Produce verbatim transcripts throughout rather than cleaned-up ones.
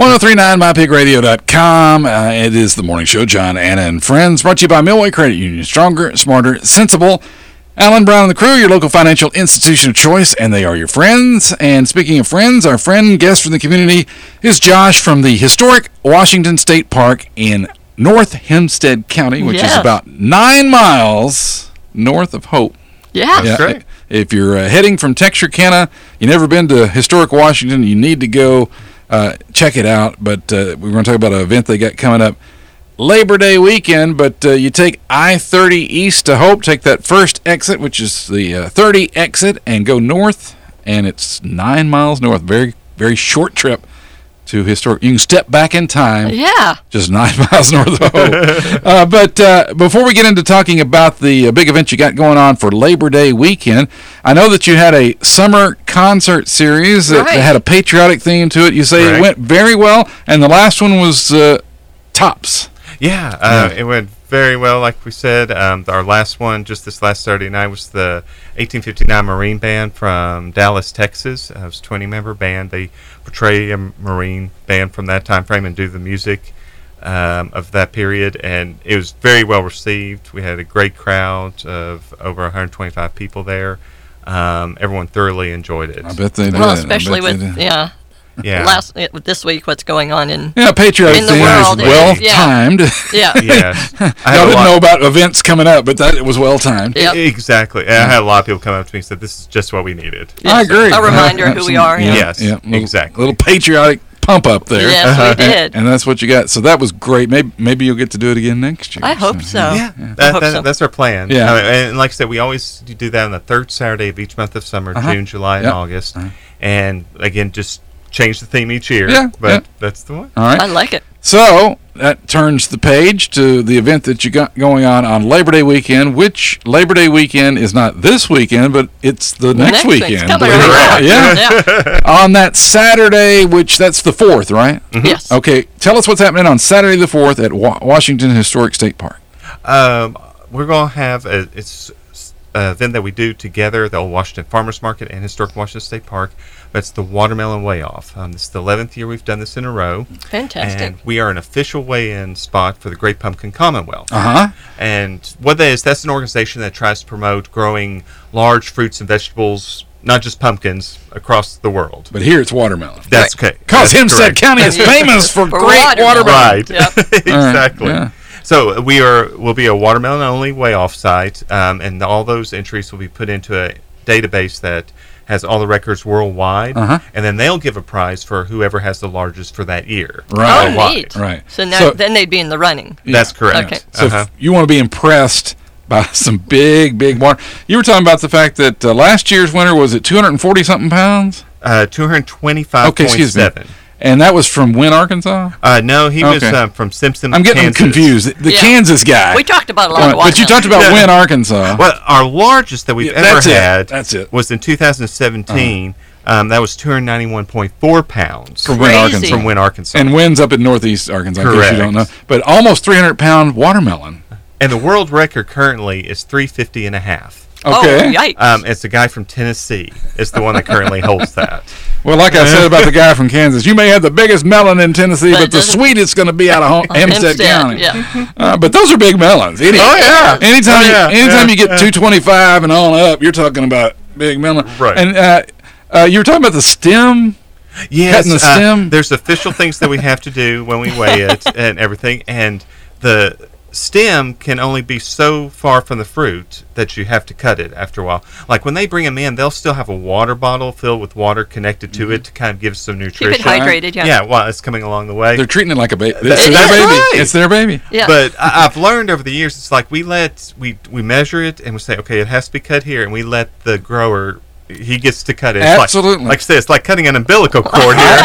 ten thirty-nine my pig radio dot com. Uh, it is the morning show, John, Anna, and Friends, brought to you by Millway Credit Union. Stronger, smarter, sensible. Alan Brown and the crew, your local financial institution of choice, and they are your friends. And speaking of friends, our friend and guest from the community is Josh from the historic Washington State Park in North Hempstead County, which yes. is about nine miles north of Hope. Yeah. That's yeah, great. If you're uh, heading from Texarkana, you've never been to historic Washington, you need to go uh, check it out. But uh, we're going to talk about an event they got coming up Labor Day weekend. But uh, you take I thirty east to Hope, take that first exit, which is the uh, thirty exit, and go north. And it's nine miles north. Very, very short trip to historic. You can step back in time. Yeah. Just nine miles north of Hope. uh, but uh, before we get into talking about the uh, big event you got going on for Labor Day weekend, I know that you had a summer concert series that Right. had a patriotic theme to it. You say Right. it went very well, and the last one was uh, tops. Yeah, uh, Yeah. it went very well, like we said. Um, our last one, just this last Saturday night, was the eighteen fifty-nine Marine Band from Dallas, Texas. Uh, it was a twenty-member band. They portray a Marine band from that time frame and do the music um, of that period, and it was very well received. We had a great crowd of over one hundred twenty-five people there. Um, everyone thoroughly enjoyed it. I bet they did. Well, I especially bet they with did. yeah, Yeah. last uh, with this week, what's going on in Yeah, patriotic in the theme world, is well yeah. timed. yeah. Yes. I I had a didn't lot- know about events coming up, but that it was well timed. Yep. Exactly. And I had a lot of people come up to me and said, this is just what we needed. I agree. A reminder Uh, who we are. absolutely. Yeah. Yes, yeah, little- exactly. Little patriotic pump up there. Yes, we did. And that's what you got. So that was great. Maybe maybe you'll get to do it again next year. I hope so. Yeah, I that, hope that- so. that's our plan. Yeah. Uh, and like I said, we always do that on the third Saturday of each month of summer, Uh-huh. June, July, and Yep. August. Uh-huh. And again, just change the theme each year. Yeah, But yeah. that's the one. All right. I like it. So that turns the page to the event that you got going on on Labor Day weekend, which Labor Day weekend is not this weekend, but it's the next, Next week's weekend. coming believe it or right not. up. Yeah. Yeah. On that Saturday, which that's the fourth, right? Yes. Okay. Tell us what's happening on Saturday the fourth at Wa- Washington Historic State Park. Um, we're going to have a, it's an event that we do together, the Old Washington Farmers Market and Historic Washington State Park. That's the Watermelon Weigh-Off. Um, this is the eleventh year we've done this in a row. Fantastic. And we are an official weigh-in spot for the Great Pumpkin Commonwealth. Uh huh. And what that is, that's an organization that tries to promote growing large fruits and vegetables, not just pumpkins, across the world. But here it's watermelon. That's okay. Because That's Hempstead correct. County is famous for, For great watermelon. watermelon. Right. Yep. Exactly. yeah. So we are will be a watermelon only weigh-off site, um, and all those entries will be put into a database that has all the records worldwide, Uh-huh. and then they'll give a prize for whoever has the largest for that year. Right. Oh, Worldwide. neat. Right. So now So- then they'd be in the running. That's correct. Okay. So Uh-huh. if you want to be impressed by some big, big water. You were talking about the fact that uh, last year's winner was at two hundred forty something pounds? Uh, two hundred twenty-five Okay, point excuse me. seven. And that was from Wynn, Arkansas? Uh, no, he was Okay. um, from Simpson, I'm getting Kansas. them confused. The Yeah. Kansas guy. We talked about a lot Uh, of but you watermelon. talked about Yeah. Wynn, Arkansas. Well, our largest that we've Yeah, ever that's it. had That's it. was in two thousand seventeen. Um, that was two hundred ninety-one point four pounds From Wynn, Crazy. Arkansas. from Wynn, Arkansas. And Wynn's up in northeast Arkansas, in case you Correct. don't know. But almost three hundred pound watermelon. And the world record currently is three fifty and a half. Okay. Oh, yikes. Um, it's a guy from Tennessee. It's the one that currently holds that. Well, like I said about the guy from Kansas, you may have the biggest melon in Tennessee, But but, it the doesn't- sweetest going to be out of Hom- Hempstead, County. Yeah. Uh, but those are big melons. Any- Oh, yeah. Anytime, Oh, yeah, you, anytime yeah, you get two twenty-five and on up, you're talking about big melon. Right. And uh, uh, you were talking about the stem. Yes, Cutting the uh, stem? there's official things that we have to do when we weigh it and everything. And the stem can only be so far from the fruit that you have to cut it after a while. Like when they bring them in, they'll still have a water bottle filled with water connected to it to kind of give some Keep nutrition. it hydrated, yeah. Yeah, while it's coming along the way. They're treating it like a baby. It It's is their baby. right. It's their baby. Yeah. But I, I've learned over the years, it's like we let we we measure it and we say, okay, it has to be cut here, and we let the grower. He gets to cut it. It's Absolutely. Like, like I said, it's like cutting an umbilical cord here.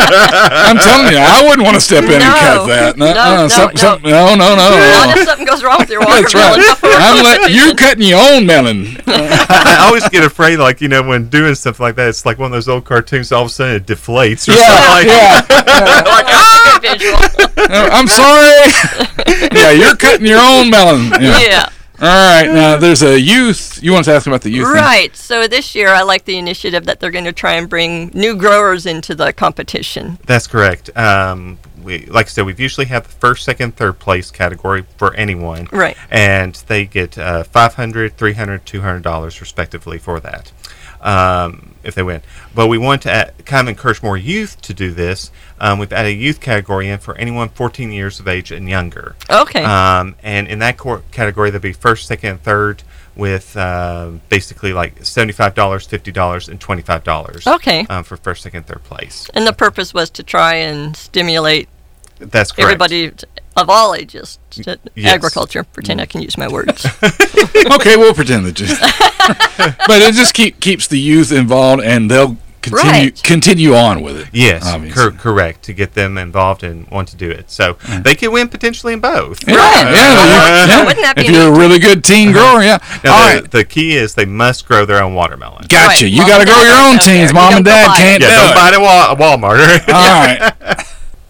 I'm telling you, I wouldn't want to step in and No. cut that. No, No, uh, no, some- no. some- no, no, no. Not if something goes wrong with your watermelon. That's right. I'm let, you're cutting your own melon. I always get afraid, like, you know, when doing stuff like that, it's like one of those old cartoons, all of a sudden it deflates or Yeah, something like yeah. Like, ah! Visual. Uh, I'm sorry. Yeah, you're cutting your own melon. Yeah. Yeah. right, now there's a youth. You want to ask about the youth? Right. So this year, I like the initiative that they're going to try and bring new growers into the competition. That's correct. Um, we, like I said, we've usually had the first, second, third place category for anyone. Right. And they get uh, five hundred dollars, three hundred dollars, two hundred dollars respectively for that. Um, if they win. But we want to add, kind of encourage more youth to do this. Um, we've added a youth category in for anyone fourteen years of age and younger. Okay. Um, and in that cor- category, there'll be first, second, and third with uh, basically like seventy-five dollars, fifty dollars, and twenty-five dollars. Okay. Um, for first, second, third place. And the purpose was to try and stimulate That's correct. everybody t- of all ages to Yes. agriculture. Pretend I can use my words. Okay, we'll pretend that you. But it just keep, keeps the youth involved, and they'll continue Right. continue on with it. Yes, obviously. cor- correct. To get them involved and want to do it, so they can win potentially in both. Yeah, Right. yeah, you- yeah. Wouldn't that be If you're a neat? really good teen grower, yeah. Now, All the, right, the key is they must grow their own watermelon. gotcha. Right. You Mom got to and grow Dad your don't own go there. teens. You Mom don't and go dad buy can't it. Yeah, do don't it. buy it at Wa- Walmart. All right.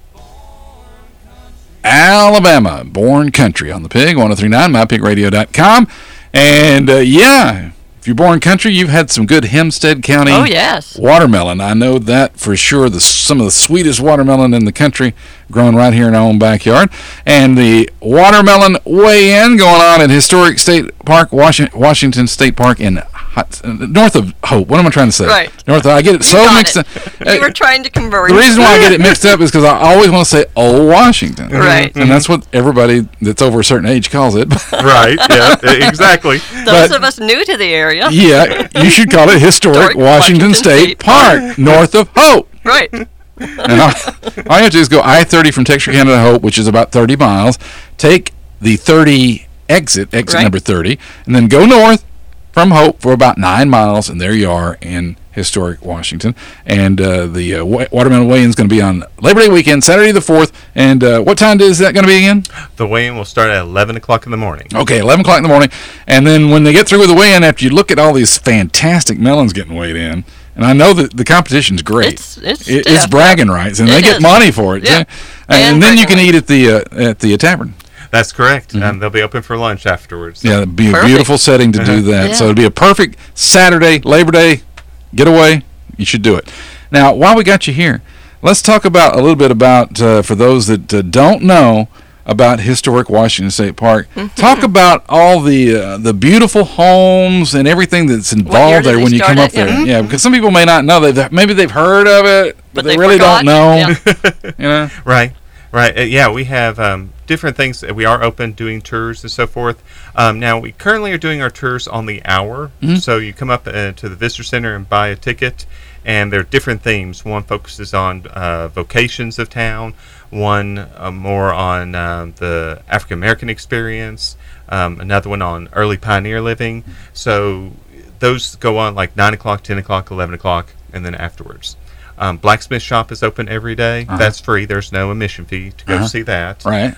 Alabama, born country on the Pig, one oh three nine, my pig radio dot com. And uh, yeah, if you're born country, you've had some good Hempstead County Oh, yes. watermelon. I know that for sure. The, some of the sweetest watermelon in the country grown right here in our own backyard. And the watermelon weigh-in going on at Historic State Park, Washington, Washington State Park in hot, north of Hope. What am I trying to say? Right. North of, I get it so Got mixed it. up. You were trying to convert. The reason why I get it mixed up is because I always want to say Old Washington. Right. And that's what everybody that's over a certain age calls it. Right. Yeah. Exactly. Those but- of us new to the area. Yeah, you should call it Historic Historic Washington, Washington State, State Park, north of Hope. Right. And all, all you have to do is go I thirty from Texarkana to Hope, which is about thirty miles. Take the thirty exit, exit Right. number thirty, and then go north from Hope for about nine miles, and there you are in Historic Washington. And uh, the uh, wa- watermelon weigh-in is going to be on Labor Day weekend, Saturday the fourth. And uh, what time is that going to be again? The weigh-in will start at eleven o'clock in the morning. Okay, eleven o'clock in the morning. And then when they get through with the weigh-in, after you look at all these fantastic melons getting weighed in, and I know that the competition's great. It's- it's It- stiff. bragging rights, and It they get is. money for it. Yeah. too. And, And then you can bragging eat at the uh, at the uh, tavern. That's correct. Um, they'll be open for lunch afterwards. Yeah, it'd be a Perfect. beautiful setting to do that. Yeah. So it'd be a perfect Saturday, Labor Day getaway. You should do it. Now, while we got you here, let's talk about a little bit about, uh, for those that uh, don't know about Historic Washington State Park, talk about all the uh, the beautiful homes and everything that's year involved did there they when you start come up it? Yeah. there. Yeah, because some people may not know. They've, maybe they've heard of it, but, But they, they really forgot. don't know. Yeah. You know? Right, right. Uh, yeah, we have um, different things. We are open doing tours and so forth. Um, now, we currently are doing our tours on the hour. Mhm. So you come up uh, to the visitor center and buy a ticket, and there are different themes. One focuses on uh, vocations of town, one uh, more on um, the African American experience, um, another one on early pioneer living. So those go on like nine o'clock, ten o'clock, eleven o'clock, and then afterwards. Um, blacksmith shop is open every day. Uh-huh. That's free. There's no admission fee to go Uh-huh. see that. Right.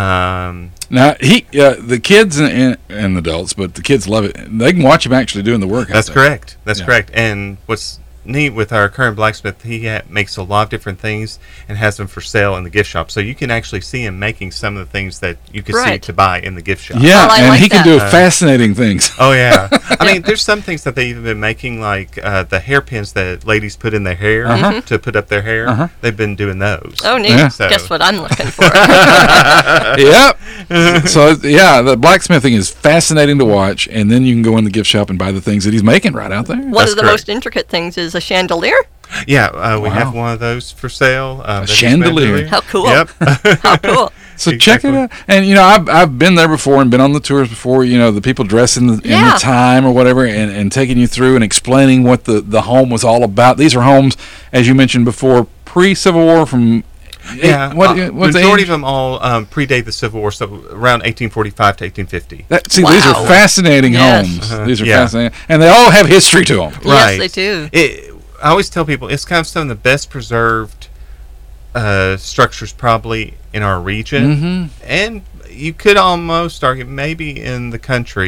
Um, Now he, uh, the kids and, and, and adults, but the kids love it. They can watch him actually doing the work. out that's there. correct. That's Yeah. correct. And what's neat with our current blacksmith, he ha- makes a lot of different things and has them for sale in the gift shop. So you can actually see him making some of the things that you could see Right. to buy in the gift shop. Yeah, Oh, I and like he can that. do Uh, fascinating things. Oh yeah. I mean, there's some things that they've even been making, like uh, the hairpins that ladies put in their hair Uh-huh. to put up their hair. Uh-huh. They've been doing those. Oh, neat. Yeah. So- Guess what I'm looking for? Yep. So yeah, the blacksmithing is fascinating to watch, and then you can go in the gift shop and buy the things that he's making right out there. One That's of the correct. most intricate things is a chandelier. Yeah, uh, we Wow. have one of those for sale. Uh, A that he's made chandelier. earlier. How cool. Yep. How cool. So check it Exactly. out. And you know, I've I've been there before and been on the tours before. You know, the people dressed in the, in Yeah. the time or whatever, and, and taking you through and explaining what the, the home was all about. These are homes, as you mentioned before, pre-Civil War. From Yeah, what, uh, what's the majority age? of them all um, predate the Civil War, so around eighteen forty-five to eighteen fifty. That, see, these are Wow. fascinating Yes. homes. Uh-huh. These are Yeah. fascinating, and they all have history to them. Right. Yes, they do. It, I always tell people it's kind of some of the best preserved uh, structures probably in our region, Mm-hmm. and you could almost argue maybe in the country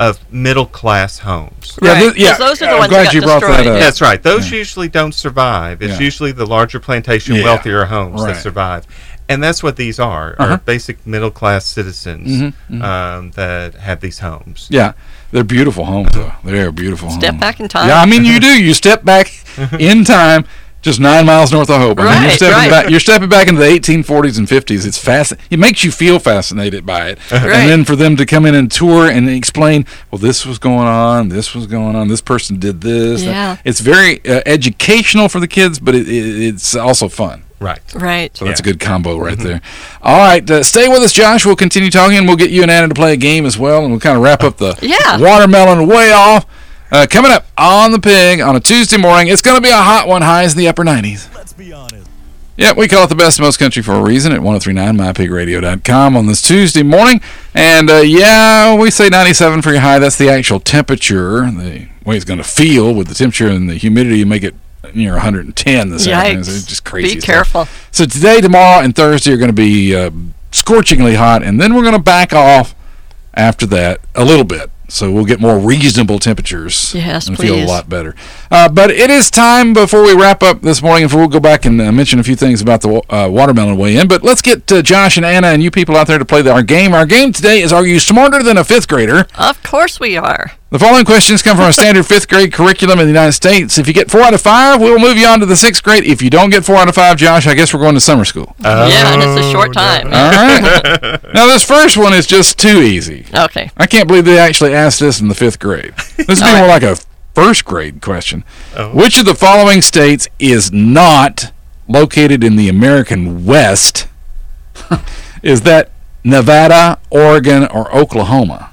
of middle class homes. Yeah, Right, th- yeah. 'cause those are the I'm ones glad that got you brought that destroyed, up. yeah. That's right. Those usually don't survive. It's Yeah. usually the larger plantation, Yeah. wealthier homes Right. that survive. And that's what these are, Uh-huh. are basic middle class citizens Mhm, mhm. Um, that have these homes. Yeah, they're beautiful homes, though. They're beautiful Step homes. back in time. Yeah, I mean, you do. You step back in time, just nine miles north of Hope. I mean, you're Right, stepping right. back. You're stepping back into the eighteen forties and fifties. It's fast. It makes you feel fascinated by it. Right. And then for them to come in and tour and explain, well, this was going on, this was going on, this person did this. Yeah. It's very uh, educational for the kids, but it, it, it's also fun. Right. Right. So that's a Yeah. good combo right there. All right, uh, stay with us, Josh. We'll continue talking, and we'll get you and Anna to play a game as well, and we'll kind of wrap up the Yeah. watermelon way off. Uh, coming up on the Pig on a Tuesday morning. It's going to be a hot one, highs in the upper nineties. Let's be honest. Yeah, we call it the best of most country for a reason at ten thirty-nine my pig radio dot com on this Tuesday morning. And, uh, yeah, we say ninety-seven for your high. That's the actual temperature, the way it's going to feel with the temperature and the humidity. You make it near one hundred ten this afternoon. Yikes. It's just crazy Be stuff. careful. So today, tomorrow, and Thursday are going to be uh, scorchingly hot, and then we're going to back off after that a little bit. So we'll get more reasonable temperatures Yes, and feel a please. lot better. Uh, but it is time before we wrap up this morning, if we'll go back and uh, mention a few things about the uh, watermelon weigh-in. But let's get uh, Josh and Anna and you people out there to play the, our game. Our game today is, are you smarter than a fifth grader? Of course we are. The following questions come from a standard fifth grade curriculum in the United States. If you get four out of five, we'll move you on to the sixth grade. If you don't get four out of five, Josh, I guess we're going to summer school. Yeah, and it's a short time. All right. Now, this first one is just too easy. Okay. I can't believe they actually asked this in the fifth grade. This would be All right. more like a first grade question. Oh. Which of the following states is not located in the American West? Is that Nevada, Oregon, or Oklahoma?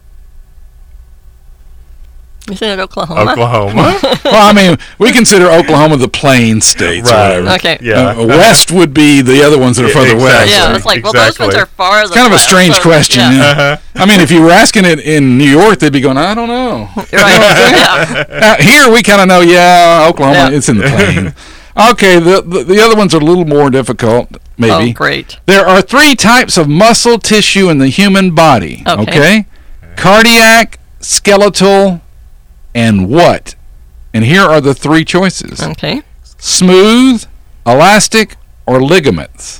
Isn't it Oklahoma? Oklahoma. Well, I mean, we consider Oklahoma the plain states or Right. whatever. Okay. Yeah. Uh, west would be the other ones that are Yeah, further west. exactly. Yeah, it's like, well, those ones Exactly. are farther. Kind of a west, strange so- question. Yeah. Yeah. Uh-huh. I mean, if you were asking it in New York, they'd be going, I don't know. Right. yeah. Uh, here we kind of know, yeah, Oklahoma, Yeah. it's in the plain. Okay, the, the the other ones are a little more difficult, maybe. Oh, great. There are three types of muscle tissue in the human body. Okay. Okay? Cardiac, skeletal, and what? And here are the three choices. Okay. Smooth, elastic, or ligaments.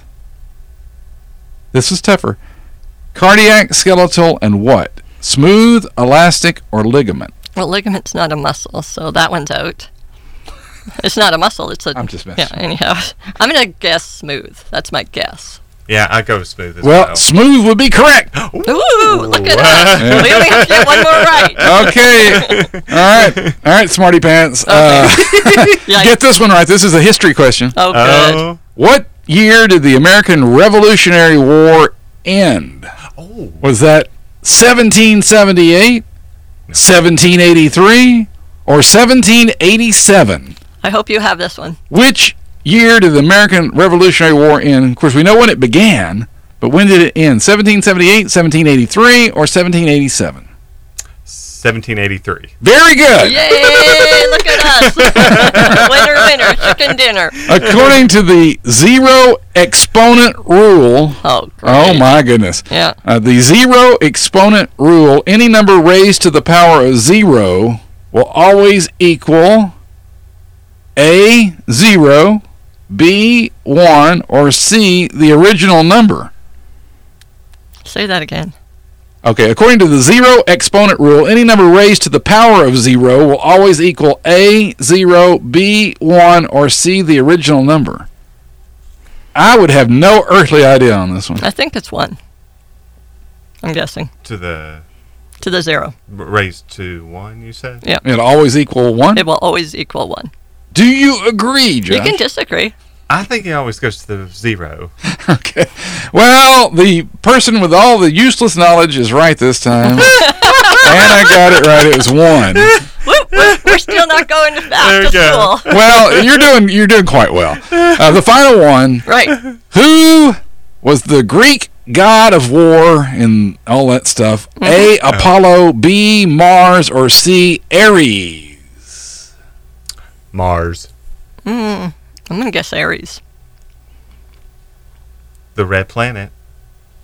This is tougher. Cardiac, skeletal, and what? Smooth, elastic, or ligament? Well, ligament's not a muscle, so that one's out. It's not a muscle. It's a. I'm just messing. Yeah. Anyhow, I'm gonna guess smooth. That's my guess. Yeah, I go smooth as Well, well. smooth would be correct. Ooh, look at us. Yeah. We only have to get one more right. Okay. All right. All right, smarty pants. Uh, Yeah. get this one right. This is a history question. Oh, good. Oh. What year did the American Revolutionary War end? Oh. Was that seventeen seventy-eight, seventeen eighty-three, or seventeen eighty-seven? I hope you have this one. Which year did the American Revolutionary War end? Of course, we know when it began, but when did it end? seventeen seventy-eight, seventeen eighty-three, or seventeen eighty-seven? seventeen eighty-three. Very good. Yay! Look at us. Winner, winner, chicken dinner. According to the zero exponent rule, Oh, great. oh my goodness. Yeah. Uh, the zero exponent rule, any number raised to the power of zero will always equal A, zero, B, one, or C, the original number. Say that again. Okay, according to the zero exponent rule, any number raised to the power of zero will always equal A, zero, B, one, or C, the original number. I would have no earthly idea on this one. I think it's one. I'm guessing. To the To the zero. raised to one, you said? Yeah. It'll always equal one? It will always equal one. Do you agree, Josh? You can disagree. I think it always goes to the zero. Okay. Well, the person with all the useless knowledge is right this time. And I got it right. It was one. Whoop, whoop, we're still not going There back you to go. school. Well, you're doing you're doing quite well. Uh, the final one. Right. Who was the Greek god of war and all that stuff? A, Apollo, B, Mars, or C, Ares? Mars. Mm, I'm going to guess Aries. The red planet.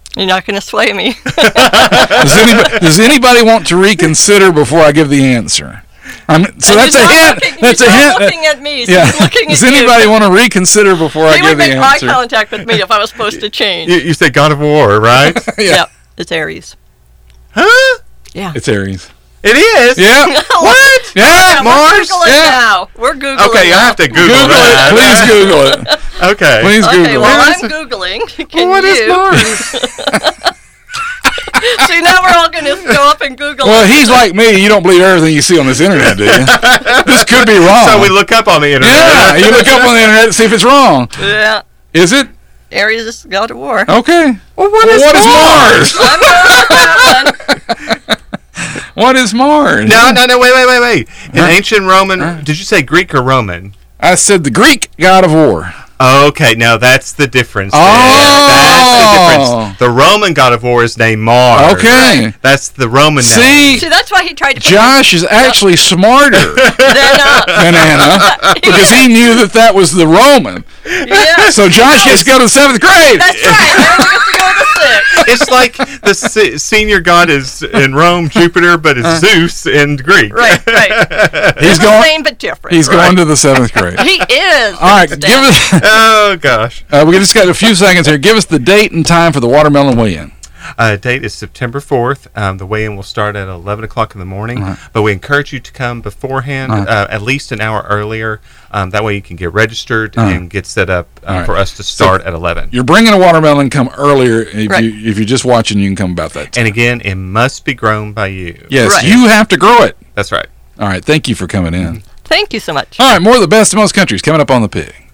You're not going to sway me. Does anybody, does anybody want to reconsider before I give the answer? I'm, so And that's a he's not hint. looking- That's he's a not hint. looking at me. So Yeah. he's looking Does at anybody you. want to reconsider before I He give would the make eye answer? contact with me if I was supposed to change. You, you say God of War, right? Yeah. Yep, it's Aries. Huh? Yeah. It's Aries. It is? Yeah. What? Yeah. We're Mars? Googling Yeah. now. We're Googling Okay, I now. have to Google, Google it. that. Please Google it. Okay. Please Okay, Google well, it. I'm Googling. Can What is you? Mars? See, now we're all going to go up and Google Well, it. he's like me. You don't believe everything you see on this internet, do you? This could be wrong. So we look up on the internet. Yeah, you look up on the internet to see if it's wrong. Yeah. Is it? Aries is God of War. Okay. Well, what Well, is what is Mars? Mars? I'm going with that one. What is Mars? No, no, no, wait, wait, wait, wait. In Huh? ancient Roman, Huh? did you say Greek or Roman? I said the Greek god of war. Okay, now that's the difference. then. Oh. That's the difference. The Roman god of war is named Mars. Okay. That's the Roman name. See, See, that's why he tried to put Josh is actually smarter Then, uh, than Anna because he knew that that was the Roman. yeah. So Josh gets to go to the seventh grade. That's right. Now we get to go to six. It's like the se- senior god is in Rome, Jupiter, but it's Zeus in Greek. Right, right. He's the going. same but different. He's going to the seventh grade. He is. All right, give us. Oh, gosh. Uh, we just got a few seconds here. Give us the date and time for the watermelon weigh-in. Uh, date is September fourth. Um, the weigh-in will start at eleven o'clock in the morning, Uh-huh. but we encourage you to come beforehand, Uh-huh. uh, at least an hour earlier. Um, that way you can get registered Uh-huh. and get set up uh, All right. for us to start at eleven. You're bringing a watermelon. Come earlier. If Right. you if you're just watching, you can come about that time. And again, it must be grown by you. Yes, Right. you have to grow it. That's right. All right. Thank you for coming in. Thank you so much. All right. More of the best of most countries coming up on the Pig.